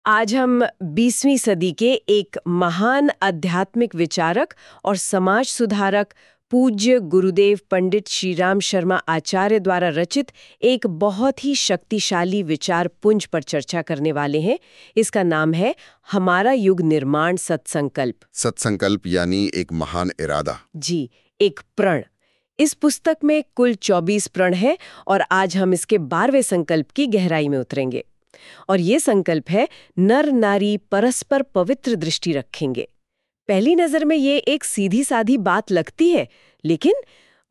आज हम 20वीं सदी के एक महान आध्यात्मिक विचारक और समाज सुधारक पूज्य गुरुदेव पंडित श्रीराम शर्मा आचार्य द्वारा रचित एक बहुत ही शक्तिशाली विचार पुंज पर चर्चा करने वाले हैं। इसका नाम है हमारा युग निर्माण सत्संकल्प। सत्संकल्प यानी एक महान इरादा। जी, एक प्रण। इस पुस्तक में कुल 24 प्रण हैं और आज हम इसके 12वें संकल्प की गहराई में उतरेंगे। और ये संकल्प है नर नारी परस्पर पवित्र दृष्टि रखेंगे। पहली नजर में ये एक सीधी साधी बात लगती है, लेकिन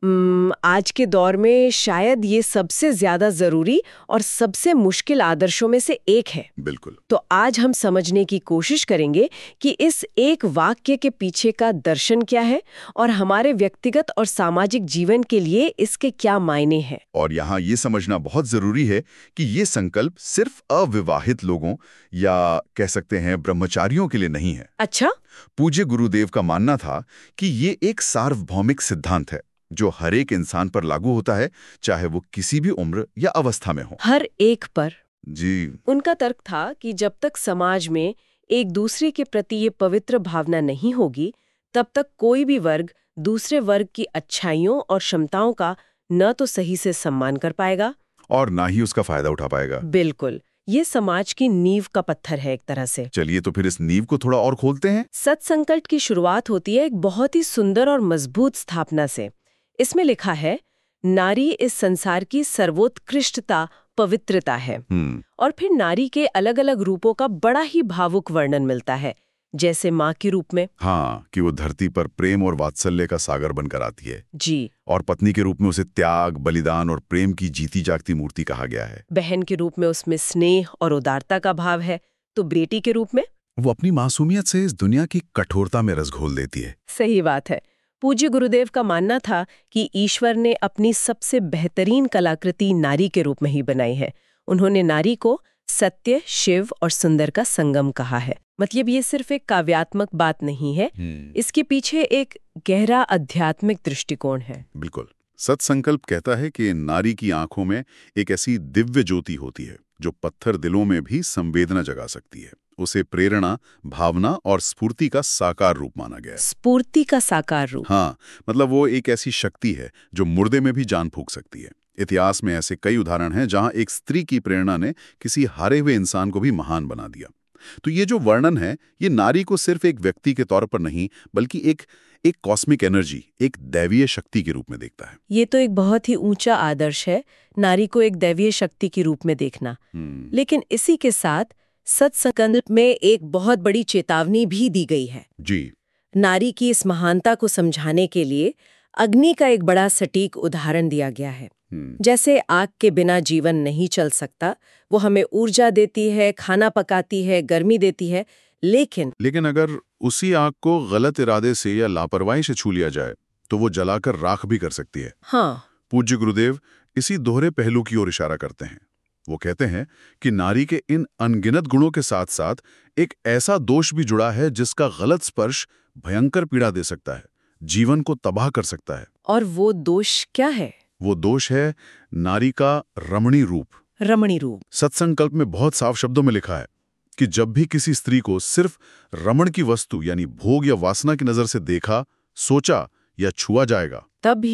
आज के दौर में शायद ये सबसे ज्यादा जरूरी और सबसे मुश्किल आदर्शों में से एक है। बिल्कुल। तो आज हम समझने की कोशिश करेंगे कि इस एक वाक्य के पीछे का दर्शन क्या है और हमारे व्यक्तिगत और सामाजिक जीवन के लिए इसके क्या मायने हैं। और यहाँ ये समझना बहुत जरूरी है कि ये संकल्प सिर्फ अविवाहित लोगों या कह सकते हैं ब्रह्मचारियों के लिए नहीं है। अच्छा। पूज्य गुरुदेव का मानना था कि ये एक सार्वभौमिक सिद्धांत है जो हर एक इंसान पर लागू होता है, चाहे वो किसी भी उम्र या अवस्था में हो। हर एक पर। जी। उनका तर्क था कि जब तक समाज में एक दूसरे के प्रति ये पवित्र भावना नहीं होगी, तब तक कोई भी वर्ग दूसरे वर्ग की अच्छाइयों और क्षमताओं का न तो सही से सम्मान कर पाएगा और ना ही उसका फायदा उठा पाएगा। बिल्कुल, ये समाज की नींव का पत्थर है एक तरह से। चलिए तो फिर इस नींव को थोड़ा और खोलते हैं। सत्संकल्प की शुरुआत होती है एक बहुत ही सुंदर और मजबूत स्थापना से। इसमें लिखा है, नारी इस संसार की सर्वोत्कृष्टता पवित्रता है। और फिर नारी के अलग अलग रूपों का बड़ा ही भावुक वर्णन मिलता है, जैसे माँ के रूप में। हाँ, कि वो धरती पर प्रेम और वात्सल्य का सागर बनकर आती है। जी। और पत्नी के रूप में उसे त्याग, बलिदान और प्रेम की जीती जागती मूर्ति कहा गया है। बहन के रूप में उसमें स्नेह और उदारता का भाव है। तो बेटी के रूप में वो अपनी मासूमियत से इस दुनिया की कठोरता में रस घोल देती है। सही बात है। पूज्य गुरुदेव का मानना था कि ईश्वर ने अपनी सबसे बेहतरीन कलाकृति नारी के रूप में ही बनाई है। उन्होंने नारी को सत्य, शिव और सुंदर का संगम कहा है। मतलब ये सिर्फ एक काव्यात्मक बात नहीं है, इसके पीछे एक गहरा आध्यात्मिक दृष्टिकोण है। बिल्कुल। सत्संकल्प कहता है कि नारी की आंखों में एक ऐसी दिव्य ज्योति होती है जो पत्थर दिलों में भी संवेदना जगा सकती है। उसे प्रेरणा, भावना और स्फूर्ति का साकार रूप माना गया है। स्फूर्ति का साकार रूप। हाँ, मतलब वो एक ऐसी शक्ति है जो मुर्दे में भी जान फूंक सकती है। इतिहास में ऐसे कई उदाहरण हैं जहां एक स्त्री की प्रेरणा ने किसी हारे हुए इंसान को भी महान बना दिया। तो ये जो वर्णन है, ये नारी को सिर्फ एक व्यक्ति के तौर पर नहीं, बल्कि एक कॉस्मिक एनर्जी, एक दैवीय शक्ति के रूप में देखता है। ये तो एक बहुत ही ऊंचा आदर्श है, नारी को एक दैवीय शक्ति के रूप में देखना। लेकिन इसी के साथ सत्संकल्प में एक बहुत बड़ी चेतावनी भी दी गई है। जी। नारी की इस महानता को समझाने के लिए अग्नि का एक बड़ा सटीक उदाहरण दिया गया है। जैसे आग के बिना जीवन नहीं चल सकता, वो हमें ऊर्जा देती है, खाना पकाती है, गर्मी देती है, लेकिन अगर उसी आग को गलत इरादे से या लापरवाही से छू लिया जाए तो वो जलाकर राख भी कर सकती है। हाँ। पूज्य गुरुदेव इसी दोहरे पहलू की ओर इशारा करते हैं। वो कहते हैं कि नारी के इन अनगिनत गुणों के साथ साथ एक ऐसा दोष भी जुड़ा है जिसका गलत स्पर्श भयंकर पीड़ा दे सकता है, जीवन को तबाह कर सकता है। और वो दोष क्या है? वो दोष है नारी का रमणी रूप। रमणी रूप। सत्संकल्प में बहुत साफ शब्दों में लिखा है कि जब भी किसी स्त्री को सिर्फ रमण की वस्तु यानी भोग या वासना की नजर से देखा, सोचा या छुआ जाएगा,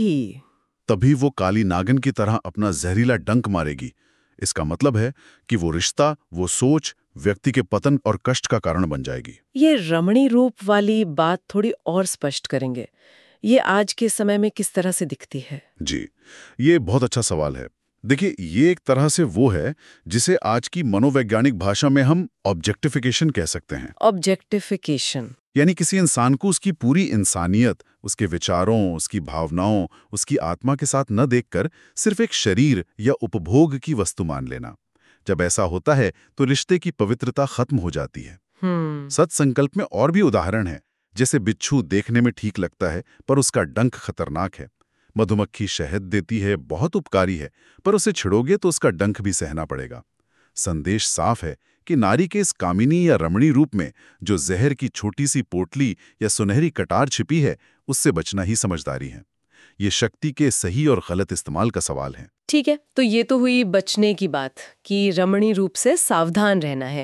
तभी वो काली नागिन की तरह अपना जहरीला डंक मारेगी। इसका मतलब है कि वो रिश्ता, वो सोच व्यक्ति के पतन और कष्ट का कारण बन जाएगी। ये रमणी रूप वाली बात थोड़ी और स्पष्ट करेंगे। ये आज के समय में किस तरह से दिखती है? जी, ये बहुत अच्छा सवाल है। देखिए, ये एक तरह से वो है जिसे आज की मनोवैज्ञानिक भाषा में हम ऑब्जेक्टिफिकेशन कह सकते हैं। ऑब्जेक्टिफिकेशन यानी किसी इंसान को उसकी पूरी इंसानियत, उसके विचारों, उसकी भावनाओं, उसकी आत्मा के साथ न देखकर सिर्फ एक शरीर या उपभोग की वस्तु मान लेना। जब ऐसा होता है तो रिश्ते की पवित्रता खत्म हो जाती है। सत्संकल्प में और भी उदाहरण है, जैसे बिच्छू देखने में ठीक लगता है पर उसका डंक खतरनाक है। मधुमक्खी शहद देती है, बहुत उपकारी है, पर उसे छिड़ोगे तो उसका डंक भी सहना पड़ेगा। संदेश साफ है कि नारी के इस कामिनी या रमणी रूप में जो जहर की छोटी सी पोटली या सुनहरी कटार छिपी है, उससे बचना ही समझदारी है। ये शक्ति के सही और गलत इस्तेमाल का सवाल है। ठीक है, तो ये तो हुई बचने की बात कि रमणी रूप से सावधान रहना है।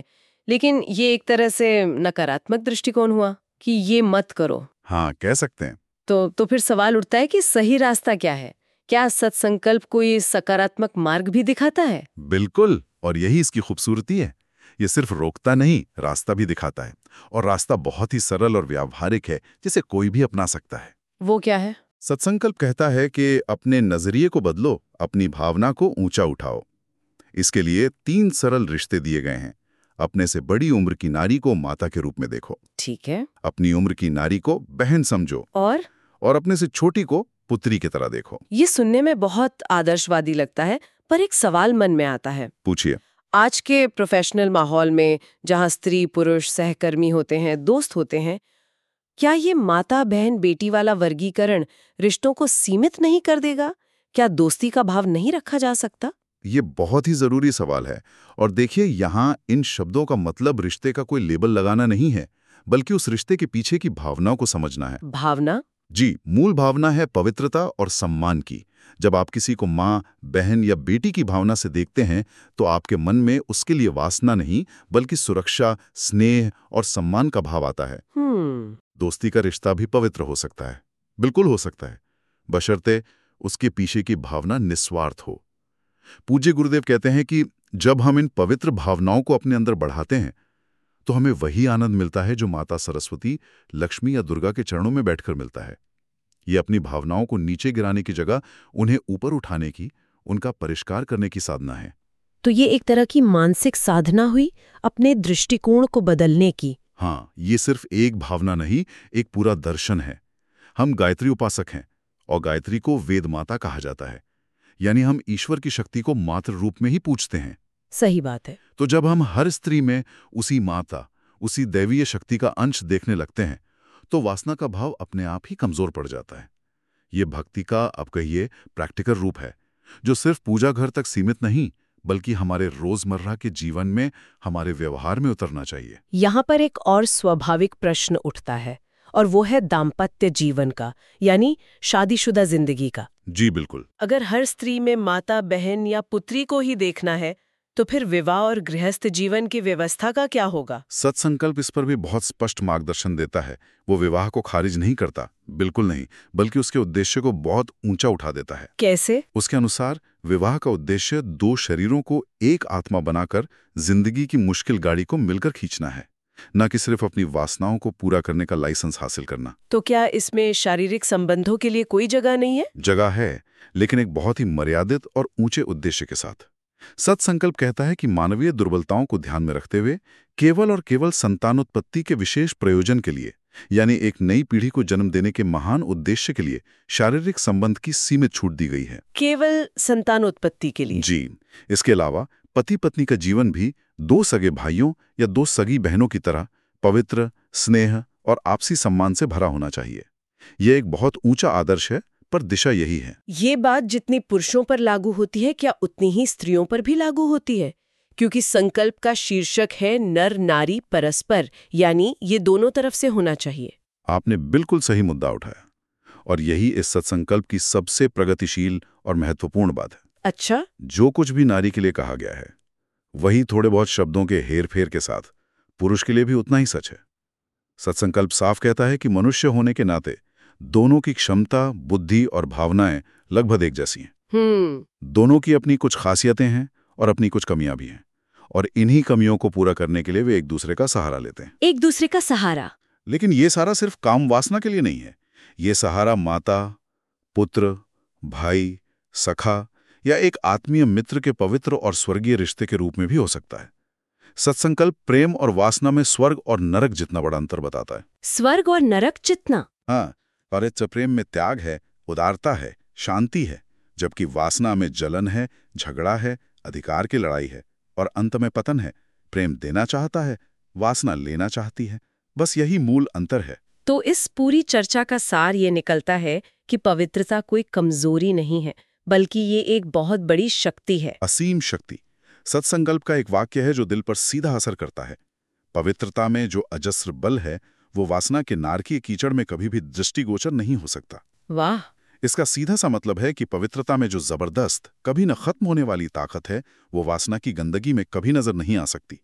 लेकिन ये एक तरह से नकारात्मक दृष्टिकोण हुआ कि ये मत करो। हाँ, कह सकते हैं। तो फिर सवाल उठता है कि सही रास्ता क्या है? क्या सत्संकल्प कोई सकारात्मक मार्ग भी दिखाता है? बिल्कुल, और यही इसकी खूबसूरती है। ये सिर्फ रोकता नहीं, रास्ता भी दिखाता है। और रास्ता बहुत ही सरल और व्यावहारिक है, जिसे कोई भी अपना सकता है। वो क्या है? सत्संकल्प कहता है कि अपने नजरिए को बदलो, अपनी भावना को ऊंचा उठाओ। इसके लिए 3 सरल रिश्ते दिए गए हैं। अपने से बड़ी उम्र की नारी को माता के रूप में देखो, ठीक है। अपनी उम्र की नारी को बहन समझो, और अपने से छोटी को पुत्री की तरह देखो। ये सुनने में बहुत आदर्शवादी लगता है, पर एक सवाल मन में आता है। पूछिए। आज के प्रोफेशनल माहौल में, जहाँ स्त्री पुरुष सहकर्मी होते हैं, दोस्त होते हैं, क्या ये माता बहन बेटी वाला वर्गीकरण रिश्तों को सीमित नहीं कर देगा? क्या दोस्ती का भाव नहीं रखा जा सकता? ये बहुत ही जरूरी सवाल है। और देखिए, यहाँ इन शब्दों का मतलब रिश्ते का कोई लेबल लगाना नहीं है, बल्कि उस रिश्ते के पीछे की भावना को समझना है। भावना? जी, मूल भावना है पवित्रता और सम्मान की। जब आप किसी को माँ, बहन या बेटी की भावना से देखते हैं, तो आपके मन में उसके लिए वासना नहीं, बल्कि सुरक्षा, स्नेह और सम्मान का भाव आता है। दोस्ती का रिश्ता भी पवित्र हो सकता है, बिल्कुल हो सकता है, बशर्ते उसके पीछे की भावना निस्वार्थ हो। पूज्य गुरुदेव कहते हैं कि जब हम इन पवित्र भावनाओं को अपने अंदर बढ़ाते हैं, तो हमें वही आनंद मिलता है जो माता सरस्वती, लक्ष्मी या दुर्गा के चरणों में बैठकर मिलता है। ये अपनी भावनाओं को नीचे गिराने की जगह उन्हें ऊपर उठाने की, उनका परिष्कार करने की साधना है। तो ये एक तरह की मानसिक साधना हुई, अपने दृष्टिकोण को बदलने की। हाँ, ये सिर्फ एक भावना नहीं, एक पूरा दर्शन है। हम गायत्री उपासक हैं, और गायत्री को वेद माता कहा जाता है, यानी हम ईश्वर की शक्ति को मातृ रूप में ही पूजते हैं। सही बात है। तो जब हम हर स्त्री में उसी माता, उसी दैवीय शक्ति का अंश देखने लगते हैं, तो वासना का भाव अपने आप ही कमजोर पड़ जाता है। ये भक्ति का, अब कहिए, प्रैक्टिकल रूप है, जो सिर्फ पूजा घर तक सीमित नहीं, बल्कि हमारे रोजमर्रा के जीवन में, हमारे व्यवहार में उतरना चाहिए। यहाँ पर एक और स्वाभाविक प्रश्न उठता है, और वो है दाम्पत्य जीवन का, यानी शादीशुदा जिंदगी का। जी बिल्कुल। अगर हर स्त्री में माता, बहन या पुत्री को ही देखना है, तो फिर विवाह और गृहस्थ जीवन की व्यवस्था का क्या होगा? सत्संकल्प इस पर भी बहुत स्पष्ट मार्गदर्शन देता है। वो विवाह को खारिज नहीं करता, बिल्कुल नहीं, बल्कि उसके उद्देश्य को बहुत ऊंचा उठा देता है। कैसे? उसके अनुसार विवाह का उद्देश्य 2 शरीरों को एक आत्मा बनाकर जिंदगी की मुश्किल गाड़ी को मिलकर खींचना है, न कि सिर्फ अपनी वासनाओं को पूरा करने का लाइसेंस हासिल करना। तो क्या इसमें शारीरिक संबंधों के लिए कोई जगह नहीं है? जगह है, लेकिन एक बहुत ही मर्यादित और ऊंचे उद्देश्य के साथ। सत्संकल्प कहता है कि मानवीय दुर्बलताओं को ध्यान में रखते हुए केवल और केवल संतानोत्पत्ति के विशेष प्रयोजन के लिए, यानी एक नई पीढ़ी को जन्म देने के महान उद्देश्य के लिए, शारीरिक संबंध की सीमित छूट दी गई है। केवल संतानोत्पत्ति के लिए? जी। इसके अलावा पति पत्नी का जीवन भी 2 सगे भाइयों या 2 सगी बहनों की तरह पवित्र, स्नेह और आपसी सम्मान से भरा होना चाहिए। यह एक बहुत ऊंचा आदर्श है, पर दिशा यही है। ये बात जितनी पुरुषों पर लागू होती है, क्या उतनी ही स्त्रियों पर भी लागू होती है? क्योंकि संकल्प का शीर्षक है नर नारी परस्पर, यानी ये दोनों तरफ से होना चाहिए। आपने बिल्कुल सही मुद्दा उठाया, और यही इस सत्संकल्प की सबसे प्रगतिशील और महत्वपूर्ण बात है। अच्छा? जो कुछ भी नारी के लिए कहा गया है, वही थोड़े बहुत शब्दों के हेरफेर के साथ पुरुष के लिए भी उतना ही सच है। सत्संकल्प साफ कहता है कि मनुष्य होने के नाते दोनों की क्षमता, बुद्धि और भावनाएं लगभग एक जैसी हैं। दोनों की अपनी कुछ खासियतें हैं और अपनी कुछ कमियां भी हैं, और इन्हीं कमियों को पूरा करने के लिए वे एक दूसरे का सहारा लेते हैं। एक दूसरे का सहारा? लेकिन ये सारा सिर्फ काम वासना के लिए नहीं है। ये सहारा माता, पुत्र, भाई, सखा या एक आत्मीय मित्र के पवित्र और स्वर्गीय रिश्ते के रूप में भी हो सकता है। सत्संकल्प प्रेम और वासना में स्वर्ग और नरक जितना बड़ा अंतर बताता है। स्वर्ग और नरक जितना? हाँ, और प्रेम में त्याग है, उदारता है, शांति है, जबकि वासना में जलन है, झगड़ा है, अधिकार की लड़ाई है, और अंत में पतन है। प्रेम देना चाहता है, वासना लेना चाहती है। बस यही मूल अंतर है। तो इस पूरी चर्चा का सार ये निकलता है कि पवित्रता कोई कमजोरी नहीं है, बल्कि ये एक बहुत बड़ी शक्ति है, असीम शक्ति। सत्संकल्प का एक वाक्य है जो दिल पर सीधा असर करता है। पवित्रता में जो अजस्र बल है, वो वासना के नारकीय कीचड़ में कभी भी दृष्टिगोचर नहीं हो सकता। वाह! इसका सीधा सा मतलब है कि पवित्रता में जो जबरदस्त, कभी न खत्म होने वाली ताकत है, वो वासना की गंदगी में कभी नजर नहीं आ सकती।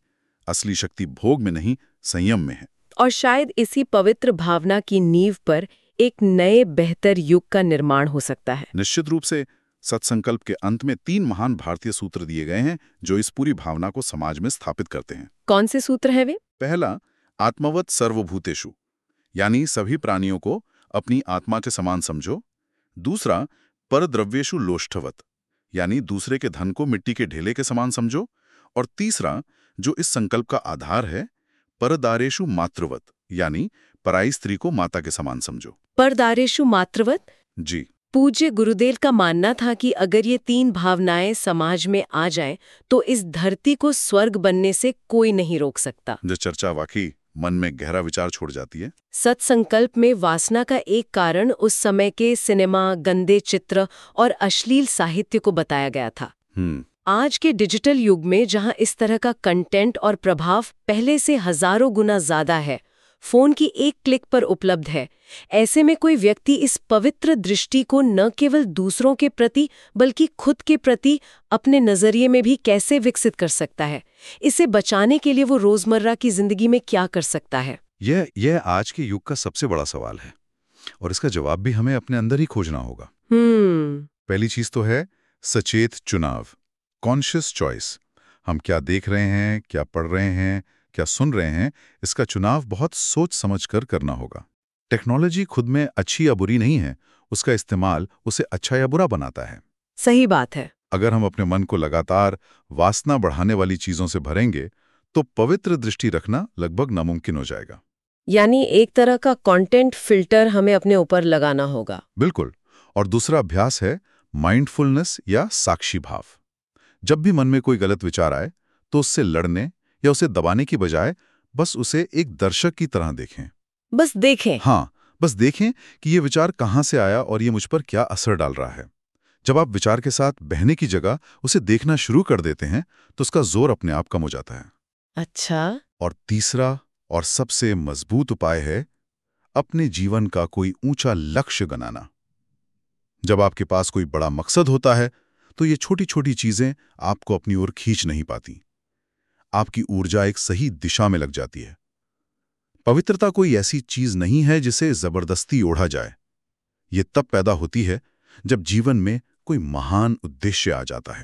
असली शक्ति भोग में नहीं, संयम में है। और शायद इसी पवित्र भावना की नींव पर एक नए बेहतर युग का निर्माण हो सकता है। निश्चित रूप से सत्संकल्प के अंत में 3 महान भारतीय सूत्र दिए गए हैं जो इस पूरी भावना को समाज में स्थापित करते हैं। कौन से सूत्र है वे? पहला, आत्मवत सर्वभूतेषु, यानी सभी प्राणियों को अपनी आत्मा के समान समझो। दूसरा, परद्रव्येषु लोष्ठवत, यानी दूसरे के धन को मिट्टी के ढेले के समान समझो। और तीसरा, जो इस संकल्प का आधार है, परदारेषु मातृवत, यानी पराई स्त्री को माता के समान समझो। परदारेषु मातृवत? जी। पूज्य गुरुदेव का मानना था कि अगर ये 3 भावनाएं समाज में आ जाएं, तो इस धरती को स्वर्ग बनने से कोई नहीं रोक सकता। जो चर्चा वाकई मन में गहरा विचार छोड़ जाती है। सत्संकल्प में वासना का एक कारण उस समय के सिनेमा, गंदे चित्र और अश्लील साहित्य को बताया गया था। आज के डिजिटल युग में जहां इस तरह का कंटेंट और प्रभाव पहले से हजारों गुना ज्यादा है, फोन की एक क्लिक पर उपलब्ध है, ऐसे में कोई व्यक्ति इस पवित्र दृष्टि को न केवल दूसरों के प्रति बल्कि खुद के प्रति अपने नजरिए में भी कैसे विकसित कर सकता है? इसे बचाने के लिए वो रोजमर्रा की जिंदगी में क्या कर सकता है? यह आज के युग का सबसे बड़ा सवाल है और इसका जवाब भी हमें अपने अंदर ही खोजना होगा। पहली चीज तो है सचेत चुनाव, कॉन्शियस चॉइस। हम क्या देख रहे हैं, क्या पढ़ रहे हैं, क्या सुन रहे हैं, इसका चुनाव बहुत सोच समझ कर करना होगा। टेक्नोलॉजी खुद में अच्छी या बुरी नहीं है, उसका इस्तेमाल उसे अच्छा या बुरा बनाता है। सही बात है। अगर हम अपने मन को लगातार वासना बढ़ाने वाली चीजों से भरेंगे तो पवित्र दृष्टि रखना लगभग नामुमकिन हो जाएगा। यानी एक तरह का कंटेंट फिल्टर हमें अपने ऊपर लगाना होगा। बिल्कुल। और दूसरा अभ्यास है माइंडफुलनेस या साक्षी भाव। जब भी मन में कोई गलत विचार आए तो उससे लड़ने या उसे दबाने की बजाय बस उसे एक दर्शक की तरह देखें। बस देखें? हाँ, बस देखें कि ये विचार कहाँ से आया और ये मुझ पर क्या असर डाल रहा है। जब आप विचार के साथ बहने की जगह उसे देखना शुरू कर देते हैं तो उसका जोर अपने आप कम हो जाता है। अच्छा। और तीसरा और सबसे मजबूत उपाय है अपने जीवन का कोई ऊंचा लक्ष्य बनाना। जब आपके पास कोई बड़ा मकसद होता है तो ये छोटी छोटी चीजें आपको अपनी ओर खींच नहीं पाती। आपकी ऊर्जा एक सही दिशा में लग जाती है। पवित्रता कोई ऐसी चीज नहीं है जिसे जबरदस्ती ओढ़ा जाए। ये तब पैदा होती है जब जीवन में कोई महान उद्देश्य आ जाता है।